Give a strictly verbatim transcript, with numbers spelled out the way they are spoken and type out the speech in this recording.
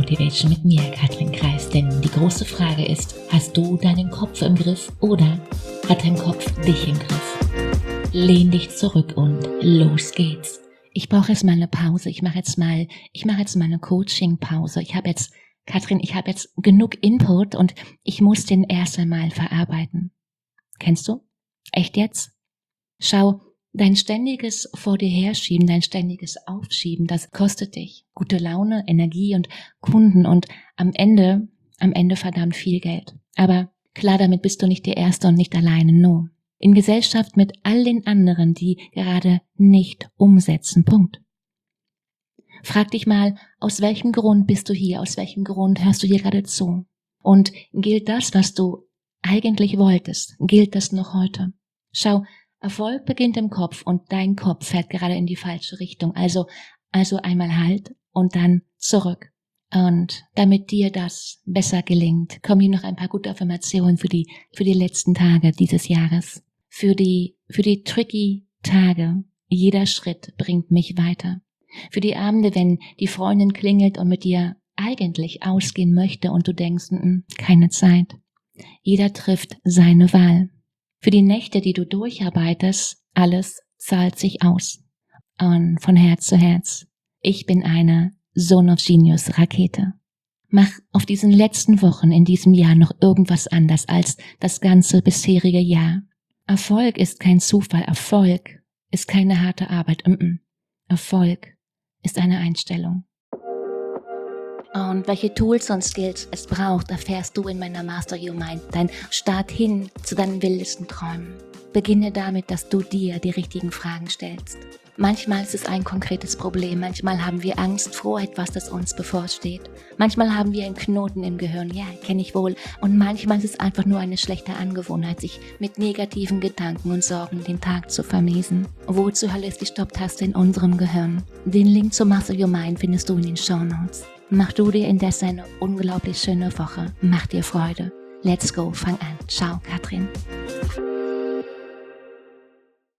Motivation mit mir, Katrin Kreis. Denn die große Frage ist, hast du deinen Kopf im Griff oder hat dein Kopf dich im Griff? Lehn dich zurück und los geht's. Ich brauche jetzt mal eine Pause. Ich mache jetzt mal, ich mache jetzt mal eine Coaching-Pause. Ich habe jetzt, Katrin, ich habe jetzt genug Input und ich muss den erst einmal verarbeiten. Kennst du? Echt jetzt? Schau, dein ständiges Vor dir herschieben, dein ständiges Aufschieben, das kostet dich gute Laune, Energie und Kunden und am Ende, am Ende verdammt viel Geld. Aber klar, damit bist du nicht der Erste und nicht alleine, no. In Gesellschaft mit all den anderen, die gerade nicht umsetzen, Punkt. Frag dich mal, aus welchem Grund bist du hier, aus welchem Grund hörst du hier gerade zu? Und gilt das, was du eigentlich wolltest, gilt das noch heute? Schau, Erfolg beginnt im Kopf und dein Kopf fährt gerade in die falsche Richtung. Also, also einmal halt und dann zurück. Und damit dir das besser gelingt, kommen hier noch ein paar gute Affirmationen für die, für die letzten Tage dieses Jahres. Für die, für die tricky Tage. Jeder Schritt bringt mich weiter. Für die Abende, wenn die Freundin klingelt und mit dir eigentlich ausgehen möchte und du denkst, n-n, keine Zeit. Jeder trifft seine Wahl. Für die Nächte, die du durcharbeitest, alles zahlt sich aus. Und von Herz zu Herz. Ich bin eine Zone of Genius Rakete. Mach auf diesen letzten Wochen in diesem Jahr noch irgendwas anders als das ganze bisherige Jahr. Erfolg ist kein Zufall. Erfolg ist keine harte Arbeit. Mm-mm. Erfolg ist eine Einstellung. Und welche Tools und Skills es braucht, erfährst du in meiner Master Your Mind, dein Start hin zu deinen wildesten Träumen. Beginne damit, dass du dir die richtigen Fragen stellst. Manchmal ist es ein konkretes Problem, manchmal haben wir Angst vor etwas, das uns bevorsteht. Manchmal haben wir einen Knoten im Gehirn, ja, kenne ich wohl. Und manchmal ist es einfach nur eine schlechte Angewohnheit, sich mit negativen Gedanken und Sorgen den Tag zu vermiesen. Wo zur Hölle ist die Stopptaste in unserem Gehirn? Den Link zu Master Your Mind findest du in den Shownotes. Mach du dir indessen eine unglaublich schöne Woche. Mach dir Freude. Let's go, fang an. Ciao, Katrin.